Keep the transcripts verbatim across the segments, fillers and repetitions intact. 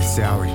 Косявый.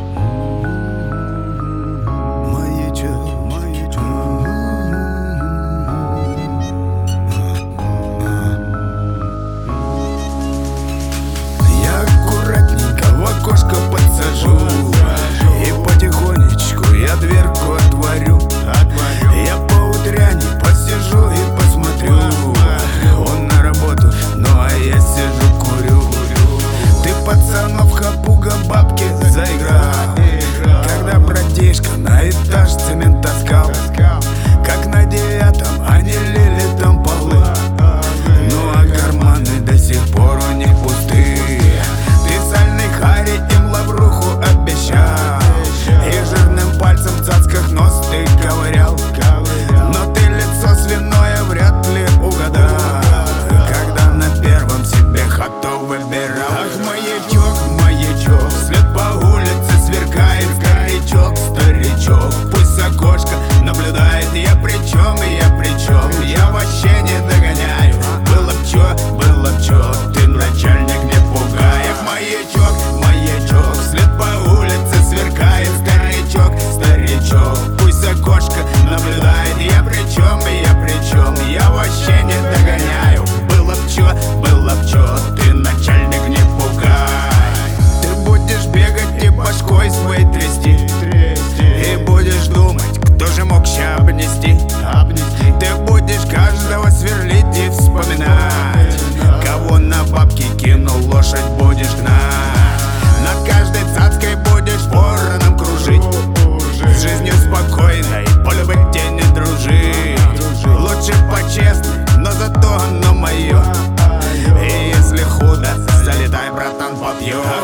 Я аккуратненько в окошко подсажу, и потихонечку я дверку отворю. Я поутряне посижу и посмотрю. Он на работу, ну а я сижу курю. Ты, пацанов, хапуга бабки заиграл, когда братишка на этаж цемент таскал. Как на девятом они лили там полы, ну а карманы до сих пор у них пустые. Ты сальный хари им лавруху обещал, и жирным пальцем в цацках нос ты ковырял. Но ты лицо свиное вряд ли угадал, когда на первом себе хату выбирал. Ах, маячок, маячок, свет по улице сверкает, горячок, старичок, пусть с окошка наблюдает. Я причем, я причем, я вообще не догоняю. Было б чё, было б чё, ты начальник не пугай. Ах, маячок, маячок, свет по улице сверкает, старичок, старичок, пусть с окошка наблюдает. Я причем, я причем, я вообще не догоняю. Было б чё, было б чё, ты начальник не пугай. Ты будешь бегать и башкой своей трясти, и будешь думать, кто же мог ща обнести. Ты будешь каждого сверлить и вспоминать, кого на бабки кинул, лошадь будешь гнать. Над каждой цацкой будешь вороном кружить, с жизнью спокойной полюбить тебе не дружить. Лучше по-честному, но зато оно мое, и если худо, залетай, братан, попьем.